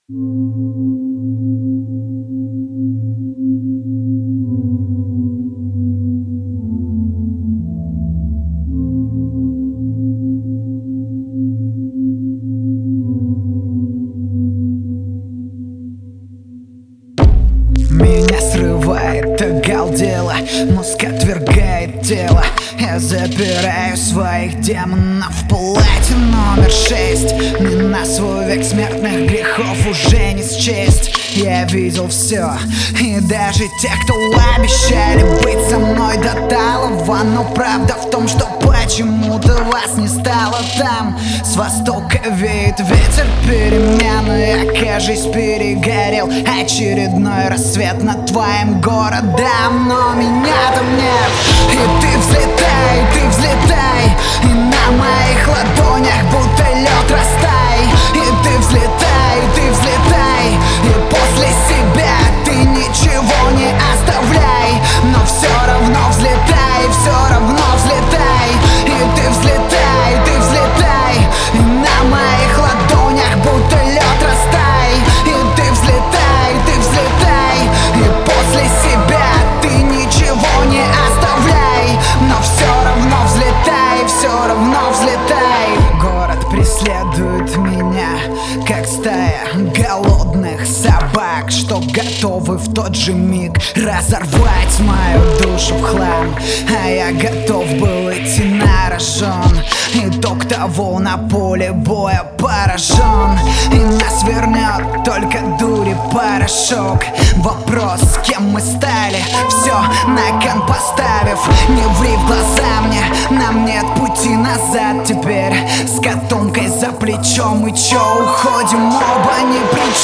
Меня срывает оголдело, мозг отвергает тело. Я запираю своих демонов в палате номер 6. Мне на свой век смертных грехов уже не счесть. Я видел все, и даже те, кто обещали быть со мной до талого. Но правда в том, что почему-то вас не стало там. С востока веет ветер перемены, окажись, перегорел очередной рассвет над твоим городом. Но меня там нет, и ты взлетай, и на моих ладонях будто лед растай. И ты взлетай, и после себя ты ничего не оставляй. Но все равно взлетай, и ты взлетай, и на моих ладонях будто лед растай. И ты взлетай, и после себя ты ничего не оставляй. Но все равно взлетай. Город преследует меня, как стая голодных собак, что готовы в тот же миг разорвать мою душу в хлам. А я готов был идти на рожон. Итог того: на поле боя поражен. И нас вернет только дури порошок. Вопрос, с кем мы стали, все на кон поставив. Не ври в глаза мне, нам нет пути назад теперь. С котомкой за плечом, и чё, уходим оба ни при